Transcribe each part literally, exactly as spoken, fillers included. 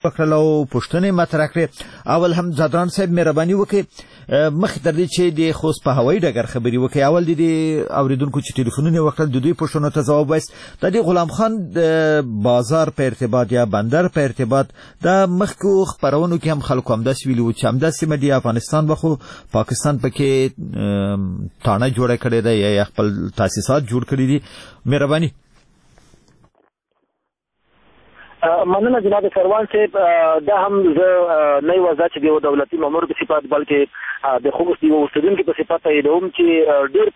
وکړل او پوښتنې مطرح کړې. اول هم ځدران صاحب مهرباني وکړئ مخکې تر دې چې د خوست په هوایي ډګر خبرې وکړئ، اول د دې اورېدونکو چې ټلیفونونه وکړل د دوی پوښتنو ته ځواب وایست. د دې غلام خان د بازار په ارتباط یا بندر په ارتباط د مخکې خپرونو کې هم خلکو همداسې ویلي وو چې همدا سیمه د افغانستان به خو پاکستان پکې تاڼه جوړه کړې ده یا خپل تاسیسات جوړ کړي دي. مهرباني. مننه جناب سروان صاحب. دا هم زه نه یوازې چې د دولتي مامور په صفت بلکې د خوست یو اوسیدونکي په صفت تاییدوم چې ډېر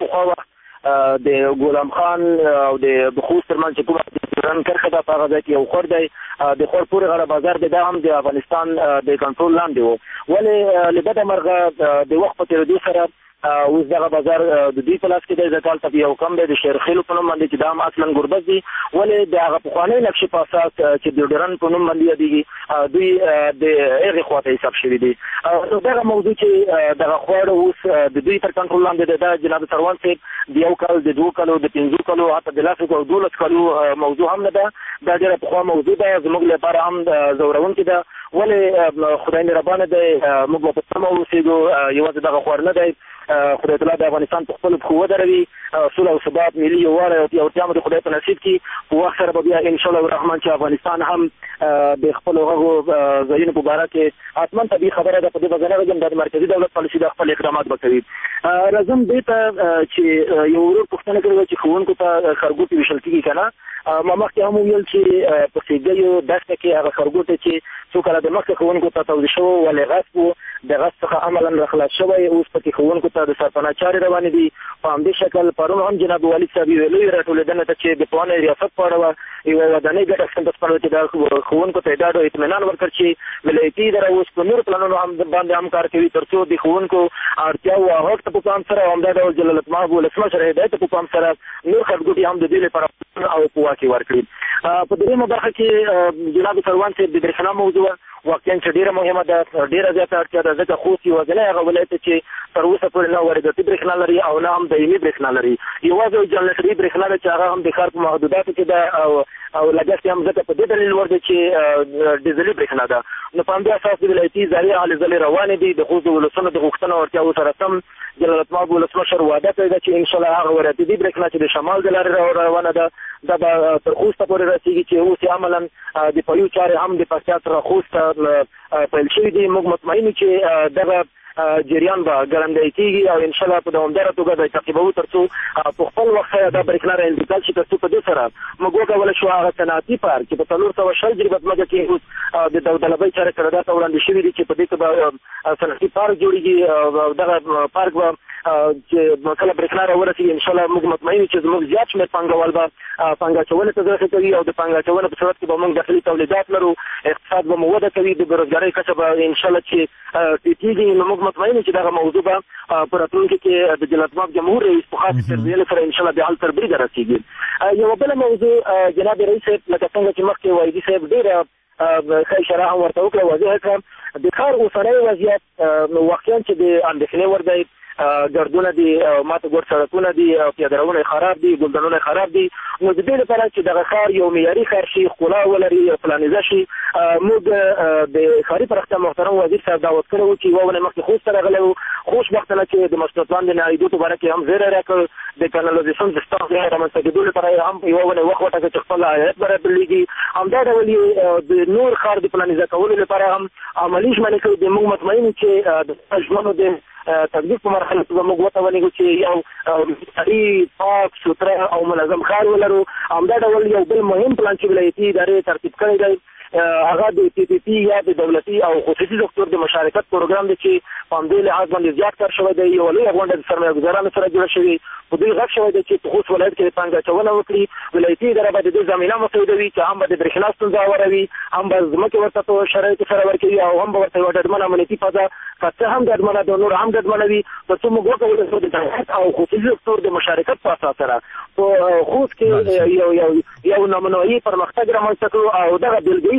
پخوا د غلام خان او د خوست ترمنځ چې کومه رن کرښه ده په هغه ځای کې یو خور دی د خور پورې غاړه بازار دی، دا هم د افغانستان د کنټرول لاندې و. ولې له بده مرغه د وخت په تېرېدو سره اوس دغه بازار د دوی په لاس کې دی. ځکه هلته یو کم دی د شیرخیلو په نوم باندې چې دا هم اصلا ګربز دي. ولې د هغه پخوانۍ نقشې په اساس چې د ډیورن په نوم باندې یادېږي دوی د هغې خوا ته حساب شوي دي. نو دغه موضوع چې دغه خواړه اوس د دوی تر کنټرول لاندې دی، دا جناب سروان صاحب د یو کال د دوه کالو د پنځو کالو حتی د لسو او دولس کالو موضوع هم نه ده. دا ډېره پخوا موضوع ده، زموږ لپاره هم ځورونکې ده. ولې خدای مهربانه دی، موږ به په سمه اوسېږو، یوازې دغه خوار نه دی. خدای تعالی د افغانستان په خپلو پښو ودروي، صلح او ثبات، ملي یووالی او پیاوړتیا مو د خدای په نصیب کړي. په وخت سره به بیا انشاءالله الرحمن چې افغانستان هم د خپلو هغو ځایونو په باره کې حتما طبیعي خبره ده، په دې به زه نه غږم، دا د مرکزي دولت پالیسي ده، خپل اقدامات به کوي. راځم دې ته چې یو ورور پوښتنه کړې وه چې ښوونکو ته خرګوټې ویشل کېږي که نه. ما مخکې هم وویل چې په سیګیو دښته کې هغه خرګوټې چې څو کاله د مخکې ښوونکو ته توضیح شوی ولې غصب و، د غصب څخه عملا راخلاص شوی، اوس پکې ښوونکو ته د سرپناه چارې روانې دي. په همدې شکل پرون هم جناب والد صاحب یوې لویې راټولېدنې ته چې د پوهنې ریاست په اړه وه یوه ودانۍ ګډه اخیستل سپارل چې دا ښوونکو ته یې ډاډ او اطمینان ورکړ چې ولایتي اداره اوس په نورو پلانونو هم باندې هم کار کوي تر څو د ښوونکو اړتیاو او حق ته په پام سره او همدا ډول جلال الطماح ولسمشر هدایت ته په پام سره نور خرګوټي هم د دې لپاره او په واکې ورکړي. په درېیمه برخه کې جناب سروان صاحب د برېښنا موضوع واقعا چې ډېره مهمه ده، ډېره زیاته اړتیا ده، ځکه خوست یوازینی هغه ولایت چې تر اوسه پورې نه وارداتي برېښنا لري او نه هم دایمي برېښنا لري. یوازې جنریټري برېښنا ده چې هغه هم د ښار په محدوداتو کې ده او او لګښت هم ځکه په دې دلیل ور دی چې ډیزلي برېښنا ده. نو په همدې اساس د ولایتي ادارې هلې ځلې روانې دي. د خوست د ولسونو د غوښتنو او اړتیاوو سره سم جلال الطماح ولسمشر وعده کړې ده چې انشاءالله هغه وارداتي برېښنا چې د شمال د لارې روانه ده دا به تر خوسته پورې رسېږي چې اوس یې عملا د پایو چارې هم د پکتیا څخه خوست ته پیل شوي دي. موږ مطمئن چې دغه جریان به ګړندی کېږي او انشاءالله په دوامداره توګه به تعقیبوو تر څو په خپل وخت سره دا برېښنا را انتقال شي، تر څو په دې سره موږ وکولی شو هغه صنعتي پارک چې په څلور سوه شل جریبه ځمکه کې اوس د داودالبۍ چارې قرارداد ته وړاندې شوي دي چې په دې کې به صنعتي پارک جوړېږي. دغه پارک به چې کله برېښنا را ورسېږي انشاءالله موږ مطمئن یو چې زموږ زیات شمېر پانګوال به پانګه اچونې ته زړه ښه کوي او د پانګه اچونې په صورت کې به موږ داخلي تولیدات لرو، اقتصاد به مو وده کوي، د بېروزګارۍ کچه به انشاءالله چې ټیټېږي. نو موږ مطمئن چې دغه موضوع به په راتلونکي کې د جلال الطماح جمهور رئیس په خاص تربیې سره انشاءالله بیا حل تر بریده رسېږي. یوه بله موضوع جناب رئیس صاحب لکه څنګه چې مخکې وایدي صاحب ډېره ښه اشاره هم ورته وکړه، واضحه کړه د ښار اوسنی وضعیت واقعا چې د اندېښنې وړ دی. ګردونه دي، ماته ګوډ سړکونه دي، پیاده روونه خراب دي، ګلدانونه خراب دي. نو د دې لپاره چې دغه ښار یو معیاري ښار شي، ښکلا ولري، پلانیزه شي، موږ د ښاري پراختیا محترم وزیر صاحب دعوت کړی و چې یوه اونۍ مخکې خوست ته راغلی و. خوشبختانه چې د مسجد پلان د نهایېدو په باره کې هم زیری راکړ، د کانالیزاسیون سیسټم د رامنځته کېدو لپاره یې هم یوه اونۍ وخت وټاکه چې خپل عایدات به رابلېږي. همدا ډول یې د نور ښار د پلانیزه کولو لپاره هم عملي ژمنې کوي. د موږ مطمئن چې د ژمنو د تطبیق په مرحله کې به موږ وتوانېږو چې یو سړي پاک سوتره او منظم ښار ولرو. همدا ډول یو بل مهم پلان چې ولایتي ادارې ترتیب کړی دی هغه د پی پی پي یا د دولتي او خصوصي سکتور د مشارکت پروګرام دی چې په همدې لحاظ باندې زیات کار شوی دی. یوه لویه غونډه د سرمایه ګزارانو سره جوړه شوې، په دوی غږ شوی دی چې په خوست ولایت کې د پانګه اچونه وکړي. ولایتي اداره به د دې زمینه مسودوي چې هم به د برېښنا ستونزه هواروي، هم به ځمکې ورته په شرایطو سره ورکوي او هم به ورته یوه ډډمنه امنیتي فضا که څه هم ډډمنه ده نور هم ډډمنه وي، تر څو موږ وکولی شو د دولت او خصوصي سکتور د مشارکت په اساس سره په خوست کې یو یو یو نمونهیي پرمختګ رامنځته کړو او دغه بېلګهیز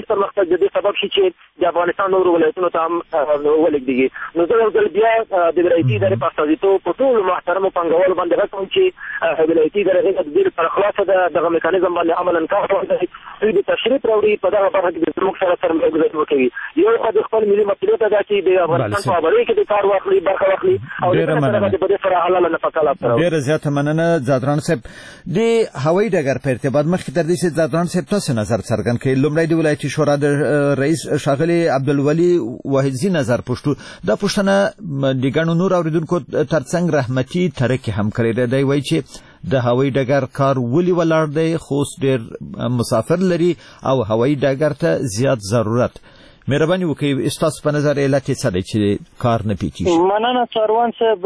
ټولنیز پرمختګ د دې سبب شي چې د افغانستان نورو ولایتونو ته هم ولېږدېږي. نو زه یو ځل بیا د ولایتي ادارې په استازیتوب په ټولو محترمو پانګوالو باندې غږ کوم چې ولایتي ادارې د دې لپاره خلاصه ده، دغه میکانیزم باندې عملاً کار کوي، دوی د تشریف راوړي په دغه برخه کې زموږ سره سرمایه‌ګذاري وکوي. یو خو د خپل ملي مسؤلیت ادا کړي، د افغانستان په ابادۍ کې د کار واخلي، برخه واخلي او د په دې سره حلاله نفقه لاسته راوړي. ډېره زیاته مننه زادران صاحب. د هوایي ډګر په ارتباط مخکې تر دې چې زادران صاحب تاسو نظر څرګند کړئ، لومړی د ولایتي شورا د رئیس ښاغلي عبدالولي واحدزي نظر پوښتو. دا پوښتنه د ګڼو نور اورېدونکو ترڅنګ رحمتي ترکي هم کړې ده. دی وایي چې د هوایي ډګر کار ولې ولاړ دی، خوست ډېر مسافر لري او هوایي ډګر ته زیات ضرورت. مهرباني وکړئ ستاسو په نظر علت یې څه دی چې کار نه پرې کېږي؟ مننه سروان صاحب.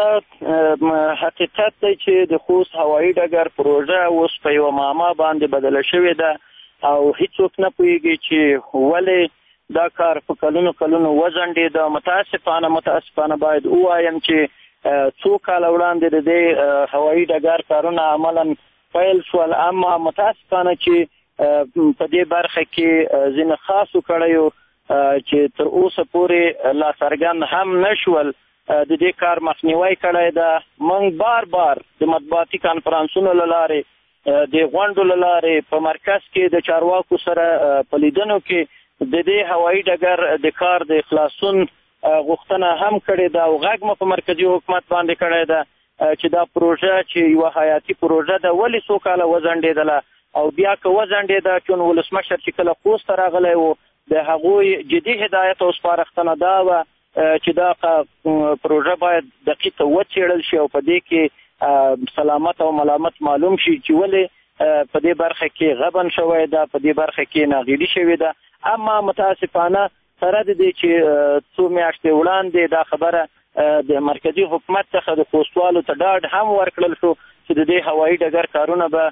دا حقیقت دی چې د خوست هوایي ډګر پروژه اوس په یوه معما باندې بدله شوې ده او هیڅوک نه پوهېږي چې ولې دا کار په کلونو کلونو وځنډېده. متاسفانه متاسفانه باید ووایم چې څو کاله وړاندې د دې هوایي ډګر کارونه عملاً پیل شول، اما متاسفانه چې په دې برخه کې ځینې خاصو کړیو چې تر اوسه پورې لا څرګند هم نشول د دې کار مخنیوی کړی ده. موږ بار بار د مطبوعاتي کانفرانسونو له لارې د غونډو له لارې په مرکز کې د چارواکو سره په لیدنو کې د دې هوایي ډګر د کار د خلاصون غوښتنه هم کړې ده او غږ مو په مرکزي حکومت باندې کړی ده چې دا پروژه چې یوه حیاتي پروژه ده ولې څو کاله وځنډېدله او بیا که وځنډېده چون ولسمشر چې کله خوست ته راغلی و د هغوی جدي هدایت او سپارښتنه دا وه چې دا پروژه باید دقیق وڅېړل شي او په دې کې سلامت او ملامت معلوم شي چې ولې په دې برخه کې غبن شوی ده، په دې برخه کې ناغېړي شوې ده. اما متاسفانه سره د دې چې څو میاشتې وړاندې دا خبره د مرکزي حکومت څخه د خوستوالو ته ډاډ هم ورکړل شو چې د دې هوایي ډګر کارونه به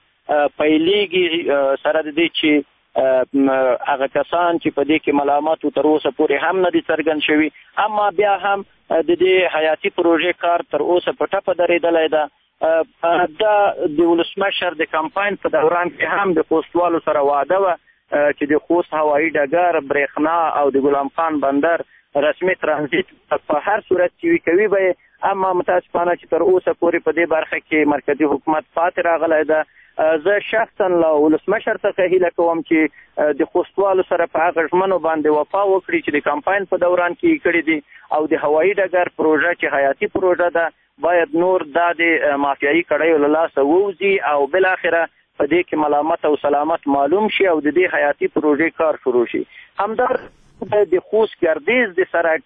پیلېږي، سره د دې چې هغه کسان چې په دې کې ملامت تر اوسه پورې هم نه دي څرګند شوي، اما بیا هم د دې حیاتي پروژې کار تر اوسه په ټپه درېدلی ده. دا د ولسمشر د کمپاین په دوران کې هم د خوستوالو سره وعده وه چې د خوست هوایي ډګر، برېښنا او د غلام خان بندر رسمي ترانزیت په هر صورت چې وي کوي به، اما متاسفانه چې تر اوسه پورې په دې برخه کې مرکزي حکومت پاتې راغلی ده. زه شخصا له ولسمشر څخه هیله کوم چې د خوستوالو سره په هغه ژمنو باندې وفا وکړي چې د کمپاین په دوران کې کړي دي او د هوایي ډګر پروژه چې حیاتي پروژه ده باید نور دا د مافیایي کړیو له لاسه ووځي او بالاخره په دې کې ملامت او سلامت معلوم شي او د دې حیاتي پروژې کار شروع شي. همدارس د خوست ګردیز د سړک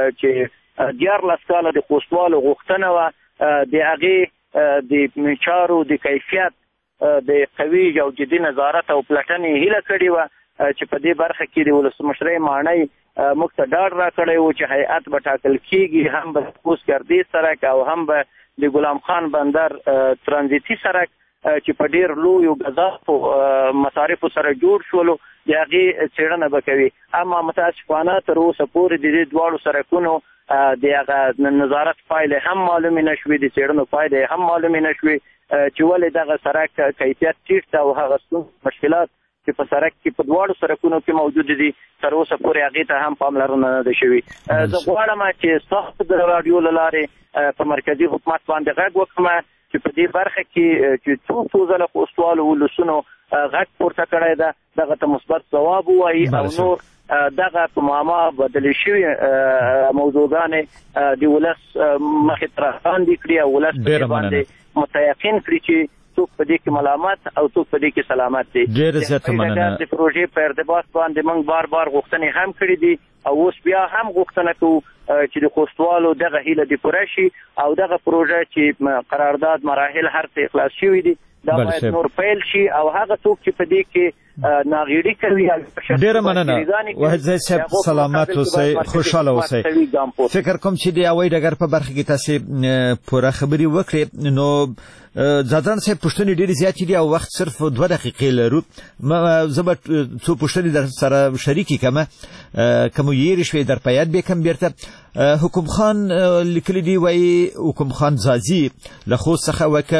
چې دیارلس کاله د خوستوالو غوښتنه وه د هغې د چارو د کیفیت د قوي او جدي نظارت او پلټنې هیله کړې وه چې په دې برخه کې د ولسمشرۍ ماڼۍ موږ ته ډاډ راکړی و چې هیئت به ټاکل کېږي، هم به خوست ګردیز سړک او هم به د غلام خان بندر ترانزیتي سړک چې په ډېر لویو ګزافو مصارفو سره جوړ شولو د هغې څېړنه به کوي. اما متاسفانه تر اوسه پورې د دې دواړو سړکونو د هغه نظارت پایلې هم معلومې نه شوې، د څېړنو پایلې هم معلومې نه شوې چې ولې دغه سړک کیفیت ټیټ ده او هغه ستونزې مشکلات چې په سړک کې په دواړو سړکونو کې موجود دي تر اوسه پورې هغې ته هم پاملرنه نه ده شوې. زه غواړم چې ستاسو د راډیو له لارې په مرکزي حکومت باندې غږ وکړم چې په دې برخه کې چې څو څو ځله خوستوالو ولسونو غږ پورته کړی ده دغه ته مثبت ځواب ووایي او نور دغه په معما بدلې شوي موضوعګانې د ولس مخې ته راوړاندې کړي او ولس په باندې متیقن کړي چې څوک په دې کې ملامت او څوک په دې کې سلامت دي. ډېره زیاته مننه. د پروژې په ارتباط باندې موږ بار بار غوښتنې هم کړې دي او اوس بیا هم غوښتنه کوو چې د خوستوالو دغه هیله دې پوره شي او دغه پروژه چې قرارداد مراحل هر څه اخلاص شوي دي دا باید نور پیل شي او هغه څوک چې په دې کې ناغېړي کوي. ډېره مننه واحدزی صاحب، سلامت اوسئ، خوشحاله اوسئ. فکر کوم چې د هوایي ډګر په برخه کې تاسې پوره خبرې وکړې. نو زادران صاحب پوښتنې ډېرې زیاتې دي او وخت صرف دوه دقیقې لرو. زه به څو پوښتنې در سره شریکې کړم، که مو یېرې شوې در په یاد بیکم بیرته. حکم خان لیکلی دی، وایي حکم خان زازي له خوست څخه وکه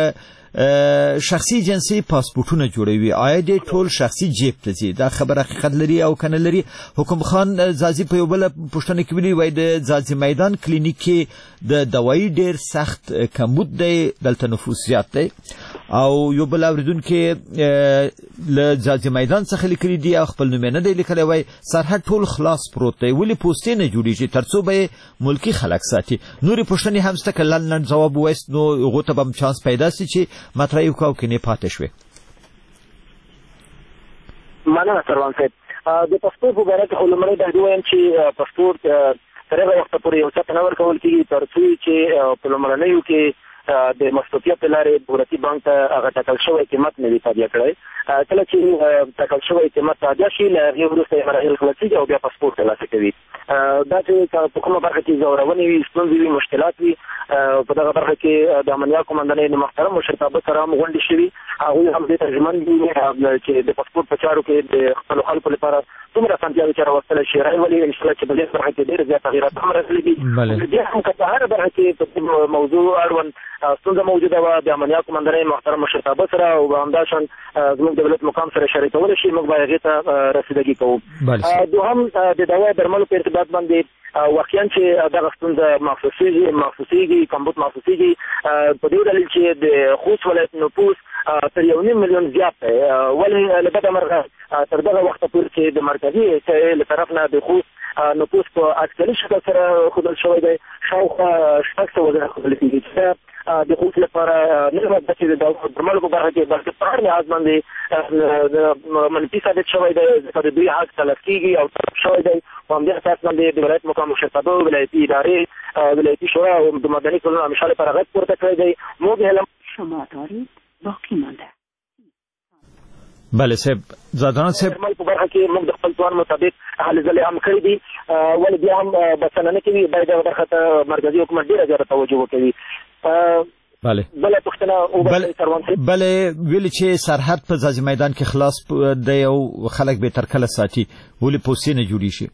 شخصي جنسي پاسپورتونه جوړوي آیا د ټول شخصي جیب ته ځي دا خبره حقیقت لري او کنه لري حکم خان زازي په یو بل پوښتنه کې ویلي وای د زازي میدان کلینیک کې د دوايي ډیر سخت کمبود دی دلته نفوس زیات دی او یو بل اوریدونکو له زازي میدان څخه لیکلي دي او خپل نوم نه دی لیکلی وای سرحد ټول خلاص پروت دی ولې پوسټې نه جوړیږي ترڅو به ملکی خلک ساتي نورې پوښتنې هم ست کلل نن جواب وایست نو هغه ته به چانس پیدا سي چې مطرح یو کو کې نه پاتې شوي مننه سروان صاحب د پاسپورت په اړه ته لمړی د دویم چې پاسپورت تر هغه وخت پورې یو څه نه ورکول کیږي تر څو چې په لمړنیو کې د مستوفیت لارې دولتي بانک ته هغه ټاکل شوی قیمت نه وي تابع کړی کله چې ټاکل شوی قیمت تابع شي له هغې وروسته یې مراحل خلاصېږي او بیا پاسپورت ترلاسه کوي دا چې په کومه برخه کې ځورونې وي ستونزې وي مشکلات وي په دغه برخه کې د امنیه قومندانۍ د محترم مشرتابه سره هم غونډې شوي هغوی هم دې ترجمان دي چې د پاسپورت په چارو کې د خپلو خلکو لپاره څومره اسانتیاوې چې راوستلی شي راولي انشاءالله چې په دې برخه کې ډېر زیات تغیرات هم راغلي دي بیا هم که په هره برخه کې په موضوع اړوند ستونزه موجوده وه د امنیه قومندانۍ محترم مشرتابه سره او همداشان زموږ د دولت مقام سره شریکولی شي موږ به هغې ته رسیدګي کوو دوهم د دوا درملو په ارتباط باندې واقعا چې دغه ستونزه محسوسېږي محسوسېږي کمبود محسوسېږي په دې دلیل چې د خوست ولایت نفوس تر یو نیم میلیون زیات دی ولې له بده مرغه تر دغه وخته پورې چې د مرکزي له طرف نه د خوست نفوس په اټکلي شکل سره ښودل شوی دی شاوخوا شپږ سوه زره ښودل کېږي چې د خوست لپاره نه یوازې چې د درملو په برخه کې بلکې په هر لحاظ باندې منفي ثابت شوی دی ځکه د دوی حق تلف کېږي او تلف شوی دی په همدې اساس باندې د ولایت مقام مشرتابه ولایتي ادارې ولایتي شورا او د مدني ټولنو همیشه لپاره غږ پورته کړی دی موږ هیله شما دارید باقی مانده بله صاحب زادران صاحب درمل په برخه کې موږ د خپل توان مطابق هلې ځلې هم کړي دي ولې بیا هم بسنه نه کوي باید دغه برخه ته مرکزي حکومت ډېره زیاته توجه وکوي بله بله پوښتنه بله ویلې چې سرحد په ځاځي میدان کې خلاص دی او خلک به تر کله ساتي ولې پوستې نه جوړېږي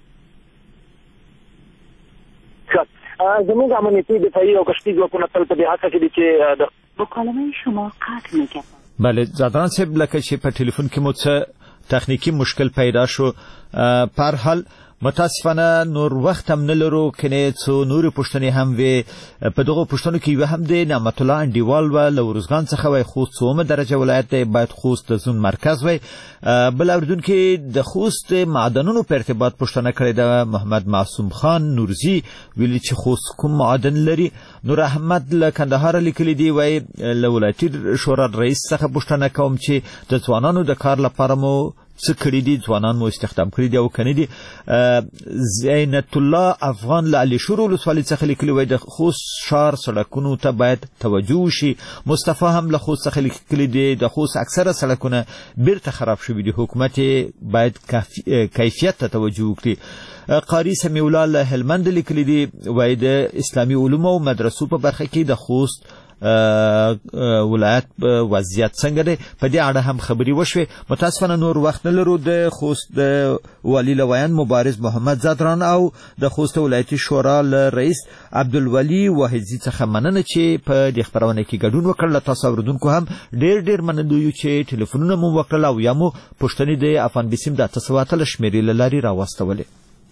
زموږ امنیتي دفاعي او کشتي ځواکونه تل په دې هڅه کې دي چې د مکالمه شما قطع می‌کرد بله زادران صاحب لکه چې په ټلیفون کې مو څه تخنیکی مشکل پیدا شو پر حال متاسفانه نور وخت هم نه لرو کنه څو نور پښتنې هم وي په دغه پښتنو کې یو هم د نعمت الله انډیوال و لورزغان څخه وای خوست څومره درجه ولایت دی باید خوست زون مرکز وای بل اوردون کې د خوست معدنونو په ارتباط پښتنه کړی د محمد معصوم خان نورزی ویل چې خوست کوم معدن لري نور احمد له کندهار لیکلی دی وای ولایتي شورا رئیس څخه پښتنه کوم چې د ځوانانو د کار لپاره مو څه کړي دي ځوانان مو استخدام کړي دي او کني دي زینت الله افغان له علي شورو ولسوالۍ څخه لیکلي وای د خوست ښار سړکونو ته باید توجه وشي مصطفی هم له خوست څخه لیکلي دي د خوست اکثره سړکونه بیرته خراب شوي دي حکومت باید کیفیت ته توجه وکړي قاری سمیع الله له هلمند لیکلي دي وای د اسلامي علومو او مدرسو په برخه کې د خوست ولایت وضعیت څنګه دی په دې اړه هم خبري وشوي متاسفانه نور وخت نه لرو د خوست د والی لویان مبارز محمد زادران او د خوست ولایتي شورا له رئیس عبدالولی واحدزي څخه مننه چې په دې خبرونه کې ګډون وکړل تاسو اوریدونکو هم ډېر ډېر مننه یو چې ټلیفونونه مو وکړل او یا مو پښتني د افغان بسیم د تسواتل شمیرې لاري راوستولې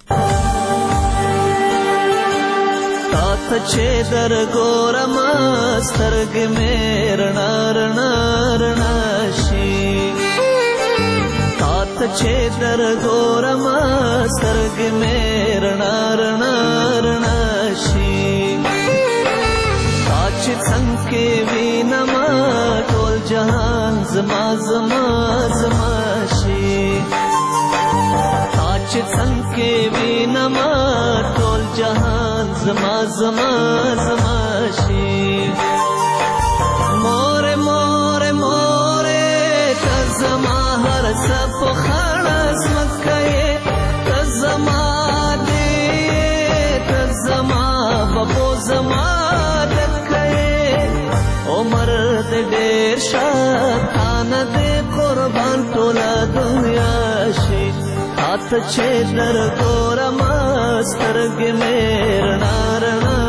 تاته چې در ګورم سترګې مې رڼا رڼا رڼا شي تاته چې در ګورم سترګې مې رڼا رڼا رڼا شي تا چې څنګه کې وینم ټول جهان زما زما زما شي تا چې څنګه کې وینم ټول جهان زما زما زما شي مور مور مور ته زما هر څه په خړس مکه ته زما دې ته زما بابو زما دکه عمر دې ډېر شان دې قربان ټول دنیا شي تاته چې در ګورم سترګې مې رڼا رڼا